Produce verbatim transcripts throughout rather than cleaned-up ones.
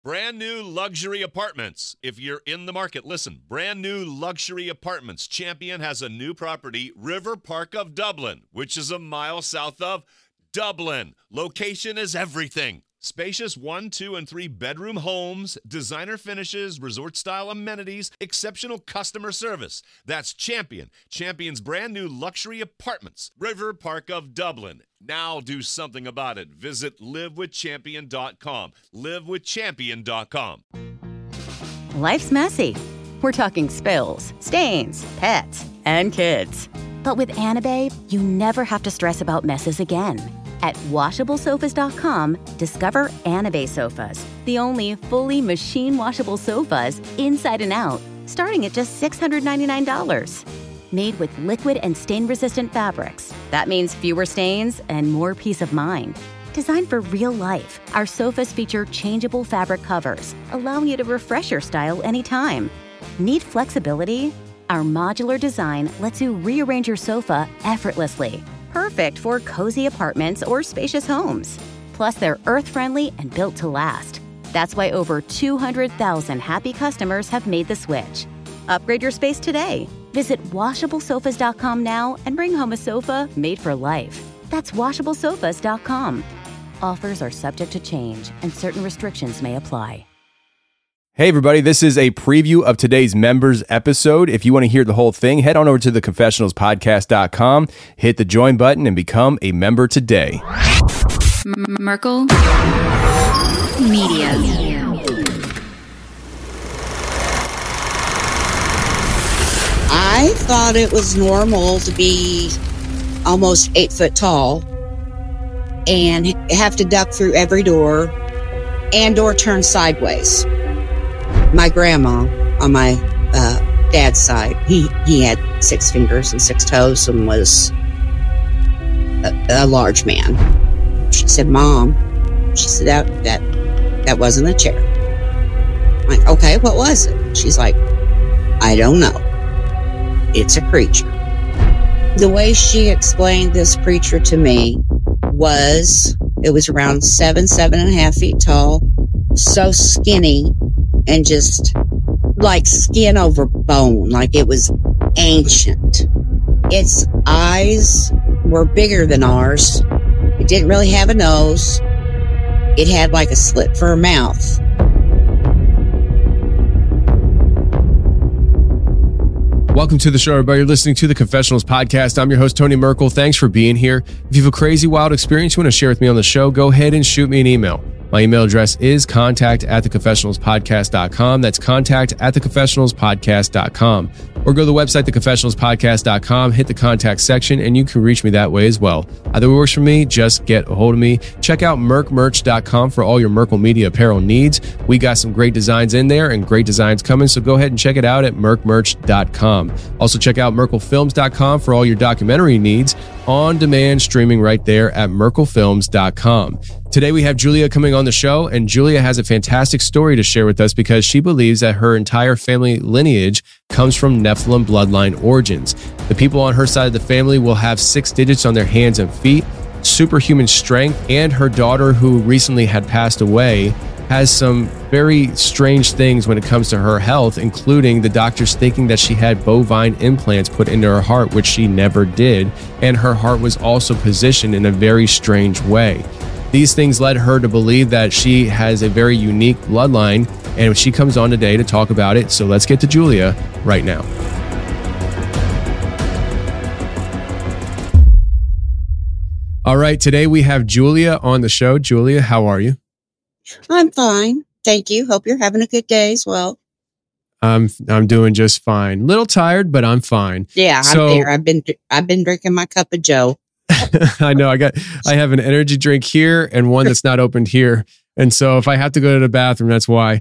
Brand new luxury apartments. If you're in the market, listen. Brand new luxury apartments. Champion has a new property, River Park of Dublin, which is a mile south of Dublin. Location is everything. Spacious one, two, and three bedroom homes, designer finishes, resort-style amenities, exceptional customer service. That's Champion. Champion's brand new luxury apartments. River Park of Dublin. Now do something about it. Visit live with champion dot com. live with champion dot com. Life's messy. We're talking spills, stains, pets, and kids. But with Anabae, you never have to stress about messes again. At washable sofas dot com, discover Anabae sofas, the only fully machine-washable sofas inside and out, starting at just six hundred ninety-nine dollars. Made with liquid and stain-resistant fabrics. That means fewer stains and more peace of mind. Designed for real life, our sofas feature changeable fabric covers, allowing you to refresh your style anytime. Need flexibility? Our modular design lets you rearrange your sofa effortlessly. Perfect for cozy apartments or spacious homes. Plus, they're earth-friendly and built to last. That's why over two hundred thousand happy customers have made the switch. Upgrade your space today. Visit washable sofas dot com now and bring home a sofa made for life. That's washable sofas dot com. Offers are subject to change and certain restrictions may apply. Hey everybody, this is a preview of today's members episode. If you want to hear the whole thing, head on over to the confessionals podcast dot com, hit the join button, and become a member today. M- Merkel Media. I thought it was normal to be almost eight foot tall and have to duck through every door and or turn sideways. My grandma on my uh, dad's side, he, he had six fingers and six toes and was a, a large man. She said, "Mom," she said, that, that, that wasn't a chair. I'm like, okay, what was it? She's like, "I don't know. It's a creature." The way she explained this creature to me was, it was around seven, seven and a half feet tall, so skinny, and just like skin over bone, like it was ancient. Its eyes were bigger than ours. It didn't really have a nose. It had like a slit for a mouth. Welcome to the show, everybody. You're listening to the Confessionals Podcast. I'm your host, Tony Merkel. Thanks for being here. If you have a crazy, wild experience you want to share with me on the show, go ahead and shoot me an email. My email address is contact at the confessionals podcast dot com. That's contact at the confessionals podcast dot com. Or go to the website, the confessionals podcast dot com, hit the contact section, and you can reach me that way as well. Either works for me, just get a hold of me. Check out merc merch dot com for all your Merkel Media apparel needs. We got some great designs in there and great designs coming, so go ahead and check it out at merc merch dot com. Also check out merkel films dot com for all your documentary needs. On demand streaming right there at merkel films dot com. Today we have Julia coming on the show, and Julia has a fantastic story to share with us because she believes that her entire family lineage comes from Nephilim bloodline origins. The people on her side of the family will have six digits on their hands and feet, superhuman strength, and her daughter, who recently had passed away, has some very strange things when it comes to her health, including the doctors thinking that she had bovine implants put into her heart, which she never did, and her heart was also positioned in a very strange way. These things led her to believe that she has a very unique bloodline, and she comes on today to talk about it. So let's get to Julia right now. All right, today we have Julia on the show. Julia, how are you? I'm fine. Thank you. Hope you're having a good day as well. I'm I'm doing just fine. Little tired, but I'm fine. Yeah, so, I'm there. I've been I've been drinking my cup of Joe. I know. I got. I have an energy drink here and one that's not opened here, and so if I have to go to the bathroom, that's why.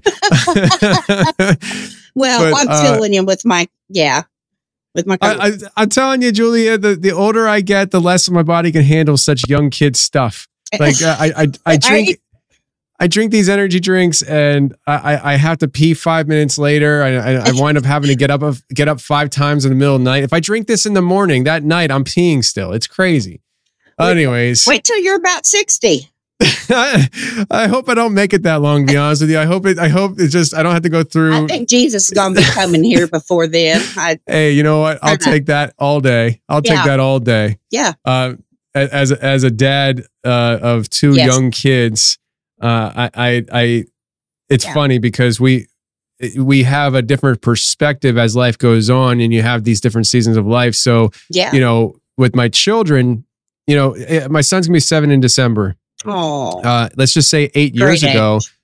Well, but, I'm uh, filling you with my yeah, with my. I, I, I'm telling you, Julia. The, the older I get, the less my body can handle such young kid stuff. Like uh, I I I drink. I drink these energy drinks and I, I have to pee five minutes later. I, I, I wind up having to get up get up five times in the middle of the night. If I drink this in the morning, that night I'm peeing still. It's crazy. Wait, Anyways. Wait till you're about sixty. I, I hope I don't make it that long, to be honest with you. I hope it, I hope it just, I don't have to go through. I think Jesus is going to be coming here before then. I, hey, you know what? I'll take that all day. I'll take Yeah. that all day. yeah. Uh, as, as a dad uh, of two Yes. young kids, uh, I, I, I, it's Yeah. funny because we, we have a different perspective as life goes on, and you have these different seasons of life. So, Yeah. you know, with my children, you know, eh, my son's gonna be seven in December. Oh, Uh, let's just say eight Great years ago, age.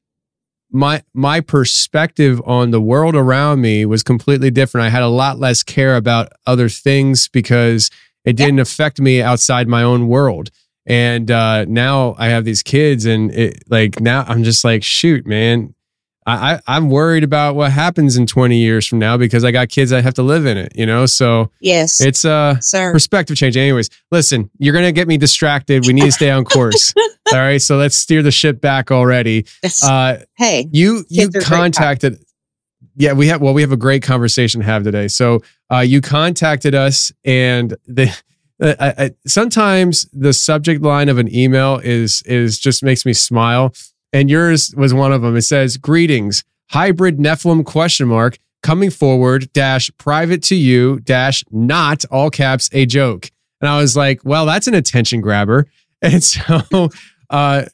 my my perspective on the world around me was completely different. I had a lot less care about other things because it didn't affect me outside my own world. And uh, now I have these kids, and it, like now I'm just like, shoot, man, I, I I'm worried about what happens in twenty years from now because I got kids that have to live in it, you know. So yes, it's uh sir. perspective change. Anyways, listen, you're gonna get me distracted. We need to stay on course. All right, so let's steer the ship back already. That's- Uh, hey, you you Kids are great contacted. Yeah, we have. Well, we have a great conversation to have today. So uh, you contacted us, and the uh, I, I, sometimes the subject line of an email is is just makes me smile. And yours was one of them. It says, "Greetings, hybrid Nephilim question mark coming forward dash private to you dash not all caps a joke." And I was like, well, that's an attention grabber. And so, uh,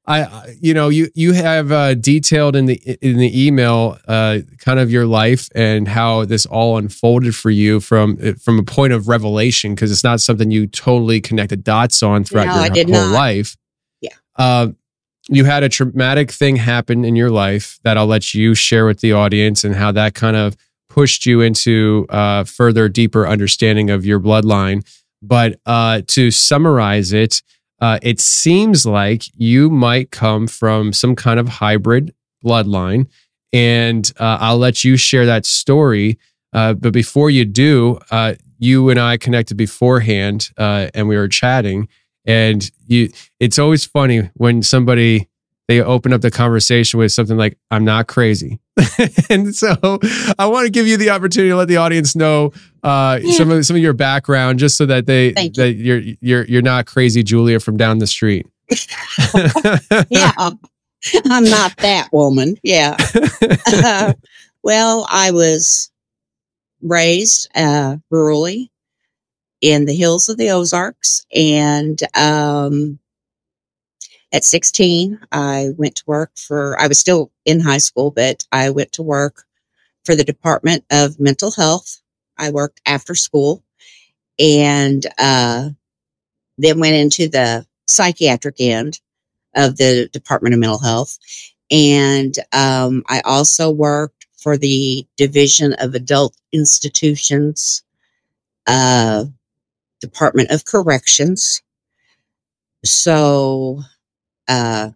I, you know, you you have uh, detailed in the in the email uh, kind of your life and how this all unfolded for you from from a point of revelation, because it's not something you totally connected dots on throughout No, your I did whole not. life. Yeah. Uh, you had a traumatic thing happen in your life that I'll let you share with the audience, and how that kind of pushed you into uh, further, deeper understanding of your bloodline. But uh, to summarize it, uh, it seems like you might come from some kind of hybrid bloodline, and uh, I'll let you share that story. Uh, but before you do, uh, you and I connected beforehand, uh, and we were chatting. And you, it's always funny when somebody, they open up the conversation with something like, "I'm not crazy." And so I want to give you the opportunity to let the audience know uh, Yeah. some of some of your background, just so that they Thank you. that you're you're you're not crazy Julia from down the street. Yeah, I'm not that woman. Yeah. Uh, well, I was raised uh, rurally in the hills of the Ozarks, and um, at sixteen, I went to work for. I was still in high school, but I went to work for the Department of Mental Health. I worked after school, and uh, then went into the psychiatric end of the Department of Mental Health. And um, I also worked for the Division of Adult Institutions, uh, Department of Corrections. So uh,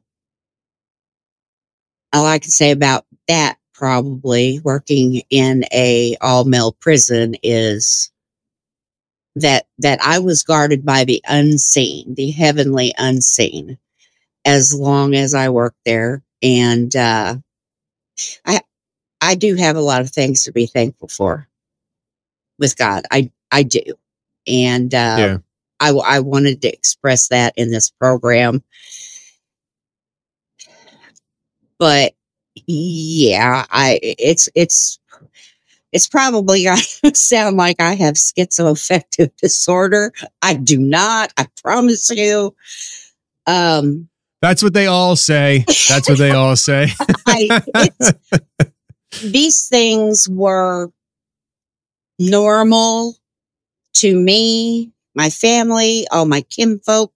all I can say about that, probably working in a all-male prison, is that that I was guarded by the unseen, the heavenly unseen, as long as I worked there. And uh, I I do have a lot of things to be thankful for with God. I I do, and uh, Yeah. I I wanted to express that in this program. But yeah, I it's it's it's probably going to sound like I have schizoaffective disorder. I do not. I promise you. Um, That's what they all say. That's what they all say. I, it's, these things were normal to me, my family, all my kinfolk.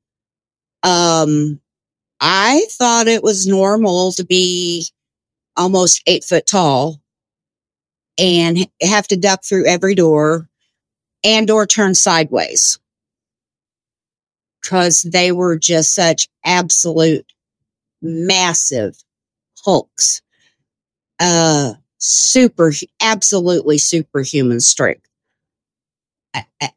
Um, I thought it was normal to be almost eight foot tall and have to duck through every door and or turn sideways, because they were just such absolute massive hulks. Uh, super, absolutely superhuman strength. I, I,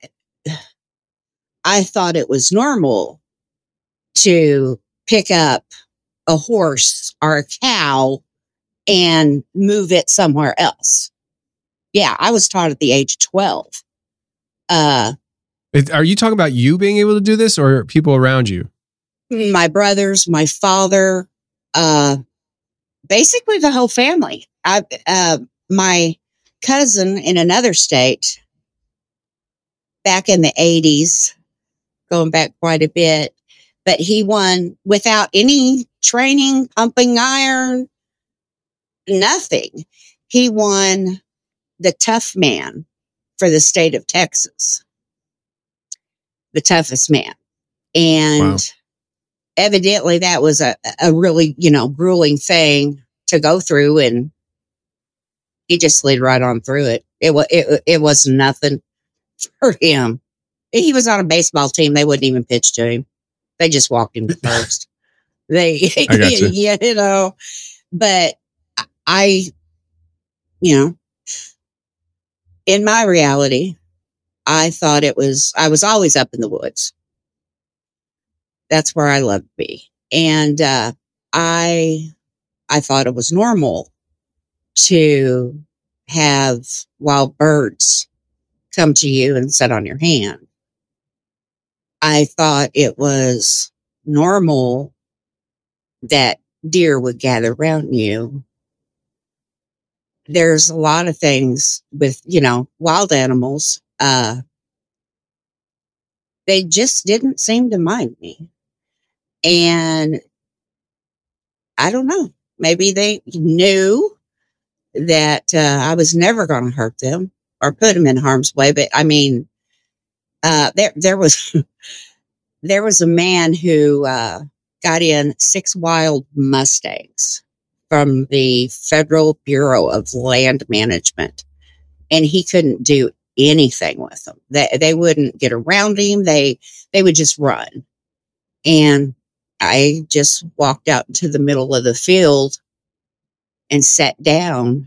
I thought it was normal to pick up a horse or a cow and move it somewhere else. Yeah, I was taught at the age of twelve. Uh, Are you talking about you being able to do this, or people around you? my brothers, my father, uh, basically the whole family. I, uh, my cousin in another state back in the eighties, going back quite a bit, but he won without any training, pumping iron, nothing. He won the tough man for the state of Texas, the toughest man. And wow. Evidently that was a, a really, you know, grueling thing to go through. And he just slid right on through it. It was, it, it was nothing for him. He was on a baseball team. They wouldn't even pitch to him. They just walked him to first. They, I got you. Yeah, you know, but I, you know, in my reality, I thought it was, I was always up in the woods. That's where I love to be. And, uh, I, I thought it was normal to have wild birds come to you and sit on your hand. I thought it was normal that deer would gather around you. There's a lot of things with, you know, wild animals. Uh, they just didn't seem to mind me. And I don't know, maybe they knew that uh, I was never going to hurt them or put them in harm's way. But I mean, uh, there, there was, there was a man who uh, got in six wild Mustangs from the Federal Bureau of Land Management, and he couldn't do anything with them. They, they wouldn't get around him. They, they would just run. And I just walked out into the middle of the field and sat down,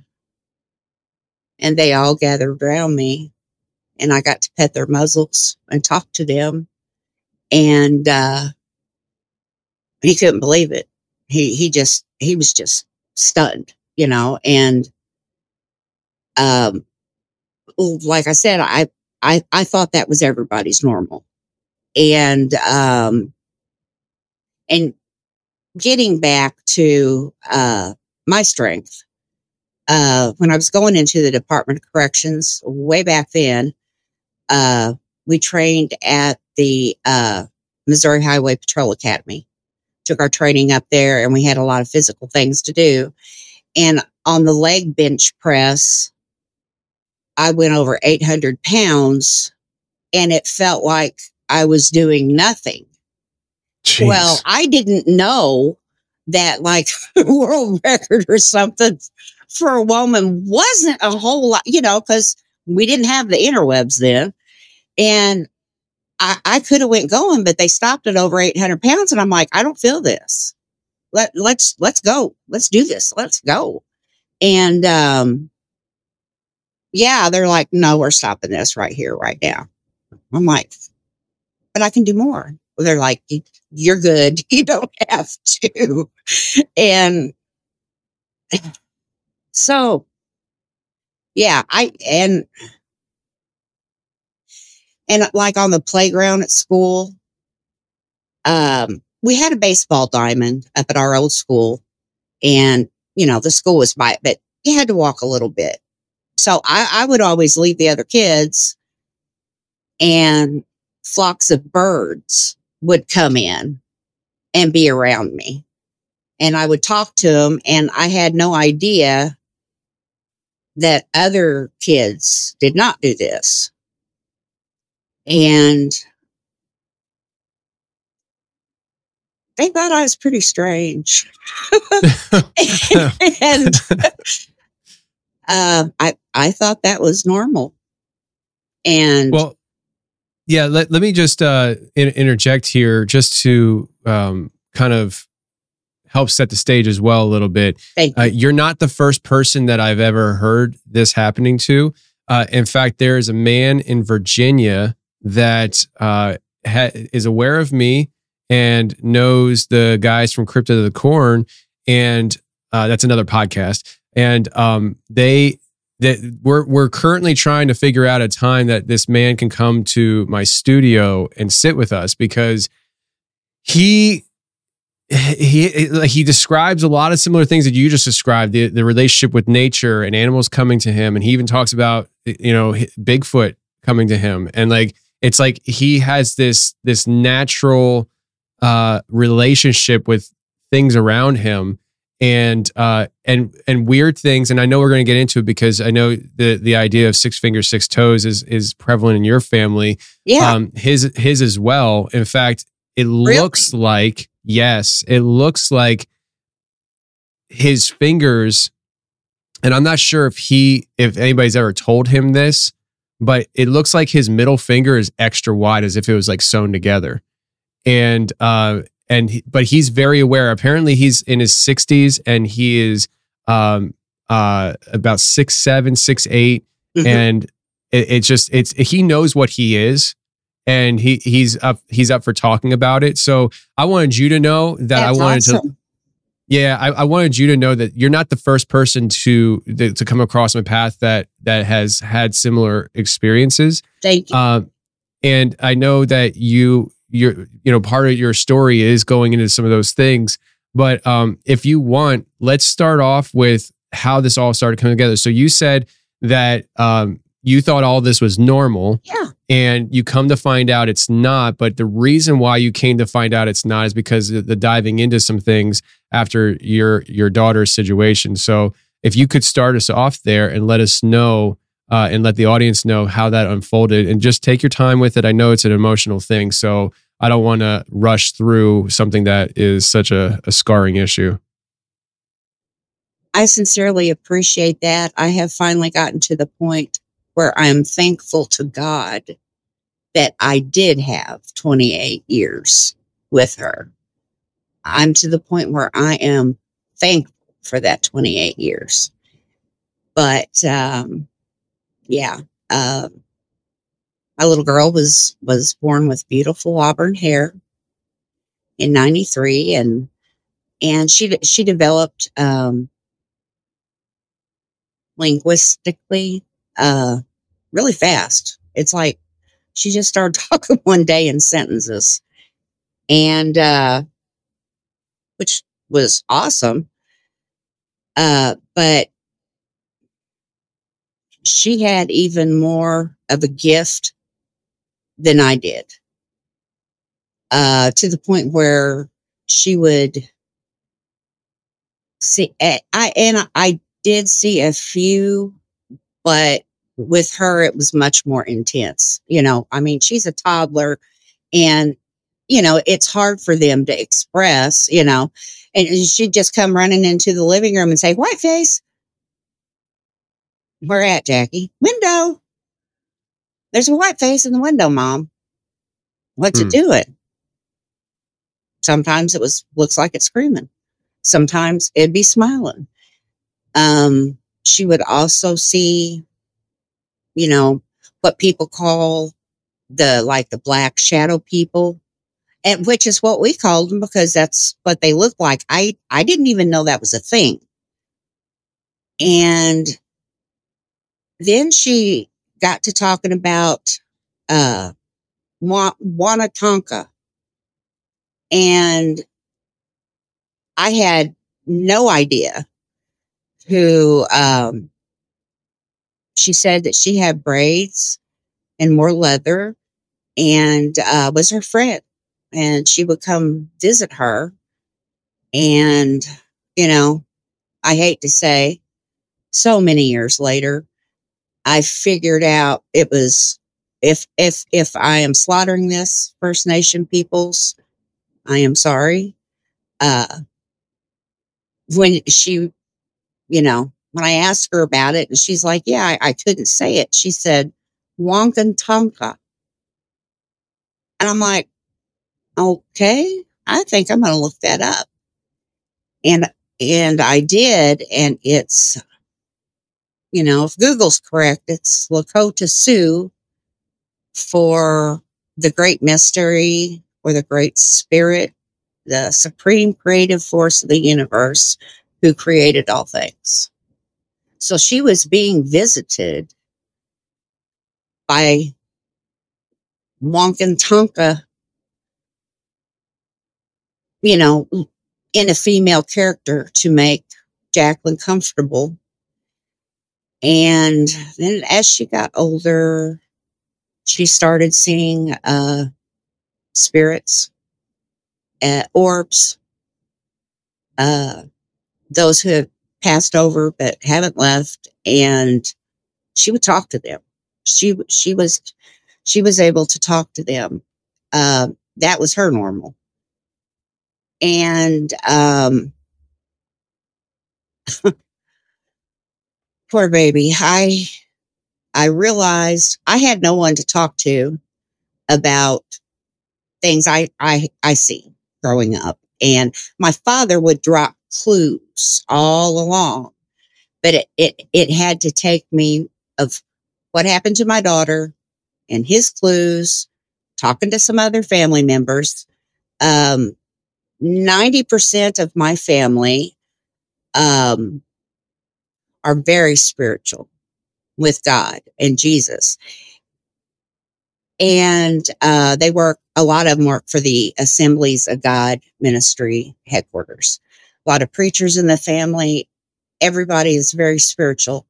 and they all gathered around me, and I got to pet their muzzles and talk to them. And, uh, he couldn't believe it. He, he just, he was just stunned, you know, and, um, like I said, I, I, I thought that was everybody's normal. And, um, and getting back to, uh, my strength, uh, when I was going into the Department of Corrections way back then, uh, we trained at the, uh, Missouri Highway Patrol Academy, took our training up there, and we had a lot of physical things to do. And on the leg bench press, I went over eight hundred pounds, and it felt like I was doing nothing. Jeez. Well, I didn't know that like world record or something for a woman wasn't a whole lot, you know, because we didn't have the interwebs then. And I, I could have went going, but they stopped at over eight hundred pounds. And I'm like, I don't feel this. Let, let's, let's go. Let's do this. Let's go. And, um, yeah, they're like, no, we're stopping this right here, right now. I'm like, but I can do more. Well, they're like, you're good. You don't have to. And so, yeah, I, and, and like on the playground at school, um, we had a baseball diamond up at our old school, and, you know, the school was by it, but you had to walk a little bit. So I, I would always leave the other kids, and flocks of birds would come in and be around me, and I would talk to them, and I had no idea that other kids did not do this. And they thought I was pretty strange. And uh, I, I thought that was normal. And well, yeah, let, let me just uh, in, interject here just to um, kind of help set the stage as well a little bit. Thank you. Uh, you're not the first person that I've ever heard this happening to. Uh, in fact, there is a man in Virginia that uh, ha- is aware of me and knows the guys from Crypto to the Corn, and uh, that's another podcast. And um, they that we're we're currently trying to figure out a time that this man can come to my studio and sit with us, because he he like he describes a lot of similar things that you just described, the the relationship with nature and animals coming to him, and he even talks about, you know, Bigfoot coming to him, and like it's like he has this this natural uh relationship with things around him, and uh and and weird things. And I know we're going to get into it because I know the the idea of six fingers, six toes is is prevalent in your family. Yeah. Um, his his as well. In fact, it Really? looks like yes, it looks like his fingers. And I'm not sure if he if anybody's ever told him this, but it looks like his middle finger is extra wide, as if it was like sewn together. And uh and he, but he's very aware. Apparently, he's in his sixties, and he is um uh about six seven, six eight, Mhm. and it, it's just it's he knows what he is, and he he's up he's up for talking about it. So I wanted you to know that That's I wanted to. awesome. Yeah, I, I wanted you to know that you're not the first person to to come across my path that that has had similar experiences. Thank you. Um, and I know that you you're you know part of your story is going into some of those things. But um, if you want, let's start off with how this all started coming together. So you said that um, you thought all this was normal. Yeah. And you come to find out it's not. But the reason why you came to find out it's not is because of the diving into some things after your your daughter's situation. So if you could start us off there and let us know uh, and let the audience know how that unfolded, and just take your time with it. I know it's an emotional thing, so I don't want to rush through something that is such a, a scarring issue. I sincerely appreciate that. I have finally gotten to the point where I am thankful to God that I did have twenty-eight years with her. I'm to the point where I am thankful for that twenty-eight years. But um, yeah, uh, my little girl was was born with beautiful auburn hair in ninety-three, and and she she developed um, linguistically uh, really fast. It's like she just started talking one day in sentences, and uh, which was awesome. Uh, but she had even more of a gift than I did, uh, to the point where she would see. I and I did see a few, but with her it was much more intense. You know, I mean, she's a toddler, and you know it's hard for them to express. You know, and she'd just come running into the living room and say, "White face." Where at, Jackie? Window. There's a white face in the window, Mom. What's Hmm. it doing? Sometimes it was looks like it's screaming. Sometimes it'd be smiling. Um, she would also see, you know, what people call the like the black shadow people, and which is what we called them because that's what they look like. I I didn't even know that was a thing. And then she got to talking about uh Wa- Wanatonka. And I had no idea who, um, she said that she had braids and more leather, and uh, was her friend. And she would come visit her. And, you know, I hate to say, so many years later, I figured out it was, if, if, if I am slaughtering this First Nation peoples, I am sorry. Uh, when she, you know, when I asked her about it, and she's like, yeah, I, I couldn't say it. She said, Wankantonka. And I'm like, okay, I think I'm going to look that up. And, and I did. And it's, you know, if Google's correct, it's Lakota Sioux for the great mystery or the great spirit, the supreme creative force of the universe who created all things. So she was being visited by Wankantonka, you know, in a female character to make Jacqueline comfortable. And then as she got older, she started seeing uh, spirits, uh, orbs, uh, those who have passed over but haven't left, and she would talk to them. She she was she was able to talk to them. Uh, that was her normal. And um, poor baby, I I realized I had no one to talk to about things I I I see growing up, and my father would drop clues all along, but it it, it had to take me of what happened to my daughter and his clues, talking to some other family members. Um, ninety percent of my family um, are very spiritual with God and Jesus. And uh, they work, a lot of them work for the Assemblies of God ministry headquarters. A lot of preachers in the family. Everybody is very spiritual.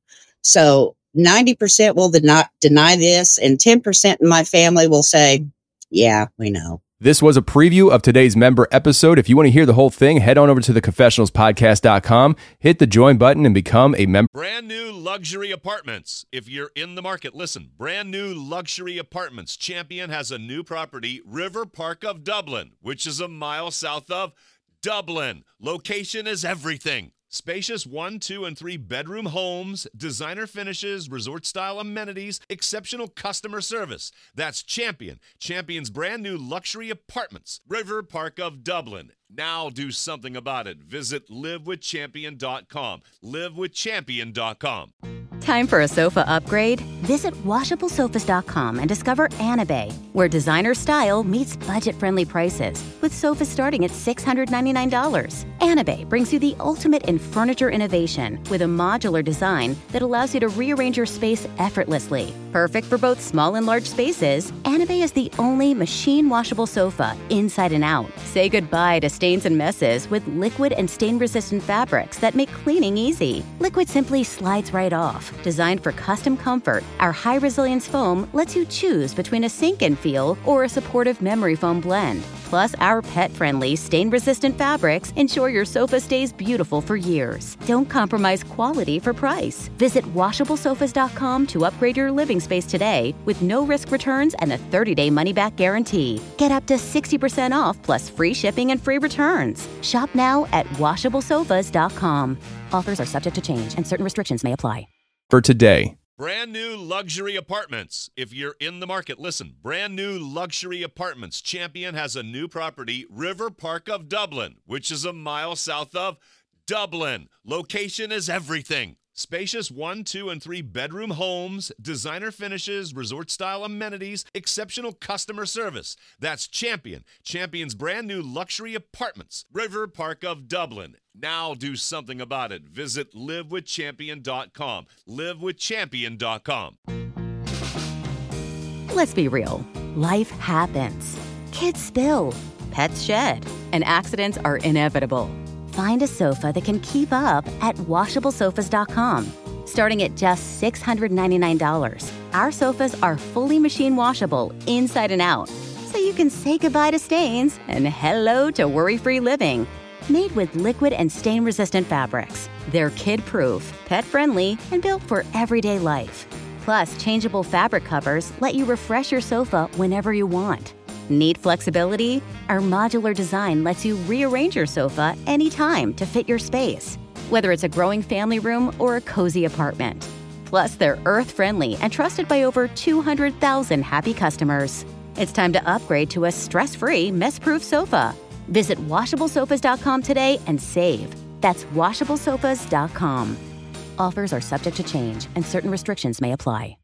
So ninety percent will not deny this, and ten percent in my family will say, yeah, we know. This was a preview of today's member episode. If you want to hear the whole thing, head on over to the confessionals podcast dot com, hit the join button, and become a member. Brand new luxury apartments. If you're in the market, listen. Brand new luxury apartments. Champion has a new property, River Park of Dublin, which is a mile south of Dublin. Location is everything. Spacious one, two, and three bedroom homes, designer finishes, resort-style amenities, exceptional customer service. That's Champion. Champion's brand new luxury apartments. River Park of Dublin. Now do something about it. Visit live with champion dot com. live with champion dot com. Time for a sofa upgrade? Visit washable sofas dot com and discover Anabay, where designer style meets budget-friendly prices, with sofas starting at six hundred ninety-nine dollars. Anabay brings you the ultimate in furniture innovation with a modular design that allows you to rearrange your space effortlessly. Perfect for both small and large spaces, Anabay is the only machine-washable sofa inside and out. Say goodbye to stains and messes with liquid and stain-resistant fabrics that make cleaning easy. Liquid simply slides right off. Designed for custom comfort, our high-resilience foam lets you choose between a sink-in feel or a supportive memory foam blend. Plus, our pet-friendly, stain-resistant fabrics ensure your sofa stays beautiful for years. Don't compromise quality for price. Visit washable sofas dot com to upgrade your living space today with no-risk returns and a thirty-day money-back guarantee. Get up to sixty percent off plus free shipping and free returns. Shop now at washable sofas dot com. Offers are subject to change and certain restrictions may apply. For today. Brand new luxury apartments. If you're in the market, listen. Brand new luxury apartments. Champion has a new property, River Park of Dublin, which is a mile south of Dublin. Location is everything. Spacious one, two, and three bedroom homes, designer finishes, resort-style amenities, exceptional customer service. That's Champion. Champion's brand new luxury apartments. River Park of Dublin. Now do something about it. Visit live with champion dot com. live with champion dot com. Let's be real. Life happens. Kids spill. Pets shed. And accidents are inevitable. Find a sofa that can keep up at washable sofas dot com. Starting at just six hundred ninety-nine dollars, our sofas are fully machine washable inside and out, so you can say goodbye to stains and hello to worry-free living. Made with liquid and stain-resistant fabrics, they're kid-proof, pet-friendly, and built for everyday life. Plus, changeable fabric covers let you refresh your sofa whenever you want. Need flexibility? Our modular design lets you rearrange your sofa anytime to fit your space, whether it's a growing family room or a cozy apartment. Plus, they're earth-friendly and trusted by over two hundred thousand happy customers. It's time to upgrade to a stress-free, mess-proof sofa. Visit washable sofas dot com today and save. That's washable sofas dot com. Offers are subject to change and certain restrictions may apply.